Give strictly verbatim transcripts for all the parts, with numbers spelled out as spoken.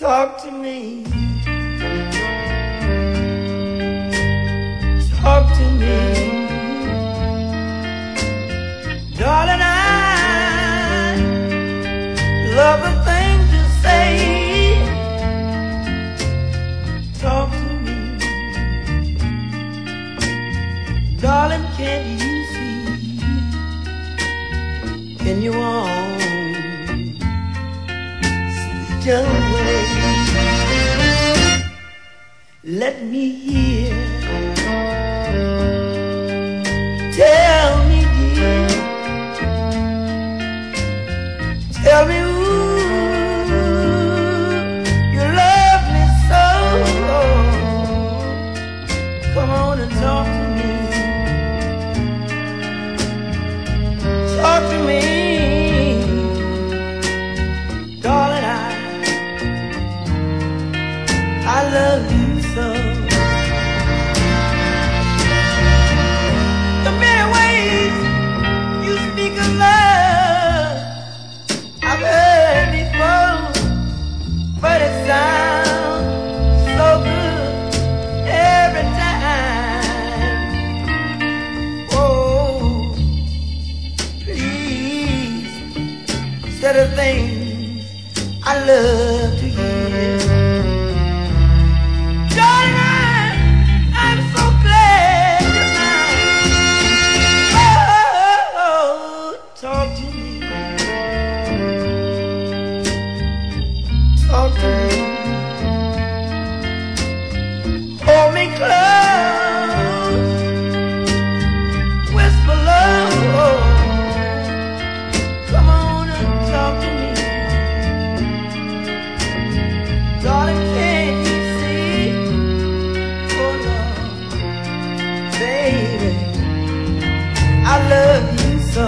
Talk to me. Talk to me. Darling, I love the things you say. Talk to me. Darling, can't you see in your own sweet young way? Let me hear. Tell me, dear. Tell me, ooh, you love me so. Come on and talk to me. Talk to me. Darling, I, I love you so. The many ways you speak of love I've heard before, but it sounds so good every time. Oh, please say the things I love to hear. Darling, I, I'm so glad you're mine. Oh, talk to me. Talk to me. Hold me close. Whisper love. Come on and talk to me. Darling, can't you see? Oh, Lord, baby, I love you so.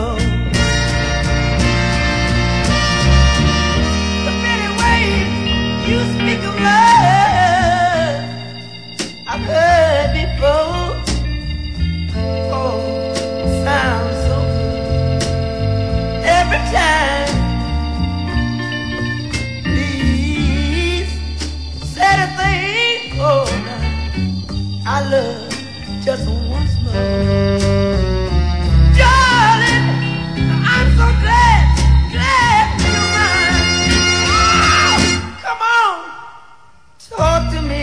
The many ways you speak of love I've heard before. Oh, it sounds so good every time. Please say the thing, oh, I love just once more. Darling, I'm so glad, glad you're mine. Oh, come on, talk to me.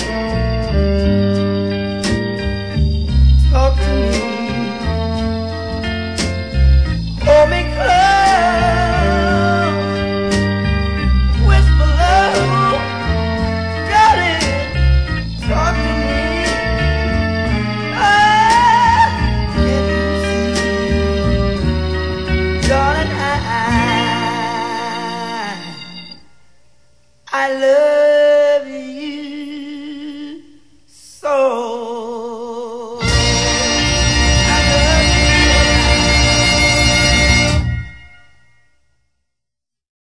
Talk to me. Hold me close. Whisper love. Darling, talk to me. Ah, can you see? Darling, I, I love